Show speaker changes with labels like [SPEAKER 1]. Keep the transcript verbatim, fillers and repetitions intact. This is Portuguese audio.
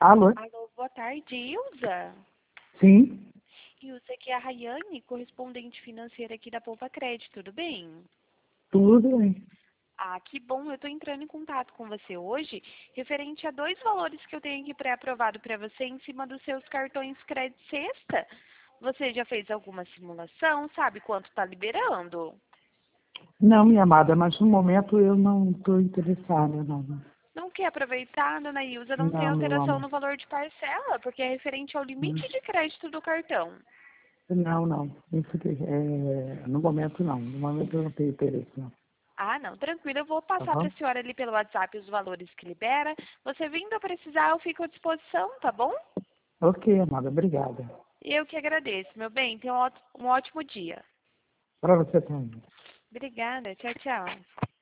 [SPEAKER 1] Alô?
[SPEAKER 2] Alô, boa tarde, Ilza.
[SPEAKER 1] Sim,
[SPEAKER 2] Ilza, aqui é a Rayane, correspondente financeira aqui da Poupa Crédito, tudo bem?
[SPEAKER 1] tudo bem.
[SPEAKER 2] Ah, que bom, eu estou entrando em contato com você hoje, referente a dois valores que eu tenho aqui pré-aprovado para você em cima dos seus cartões crédito sexta. Você já fez alguma simulação? Sabe quanto está liberando?
[SPEAKER 1] Não, minha amada, mas no momento eu não estou interessada, não.
[SPEAKER 2] Não quer aproveitar, dona Ilza, não tem
[SPEAKER 1] Não, meu
[SPEAKER 2] alteração
[SPEAKER 1] amor.
[SPEAKER 2] no valor de parcela, porque é referente ao limite de crédito do cartão.
[SPEAKER 1] Não, não. Isso que, é, no momento não. No momento eu não tenho interesse, não.
[SPEAKER 2] Ah, não, tranquilo. Eu vou
[SPEAKER 1] Tá
[SPEAKER 2] passar para
[SPEAKER 1] bom?
[SPEAKER 2] a senhora ali pelo WhatsApp os valores que libera. Você vindo a precisar, eu fico à disposição, tá bom?
[SPEAKER 1] Ok, amada, obrigada.
[SPEAKER 2] Eu que agradeço, meu bem. Tenha um ó- um ótimo dia.
[SPEAKER 1] Para você também.
[SPEAKER 2] Obrigada. Tchau, tchau.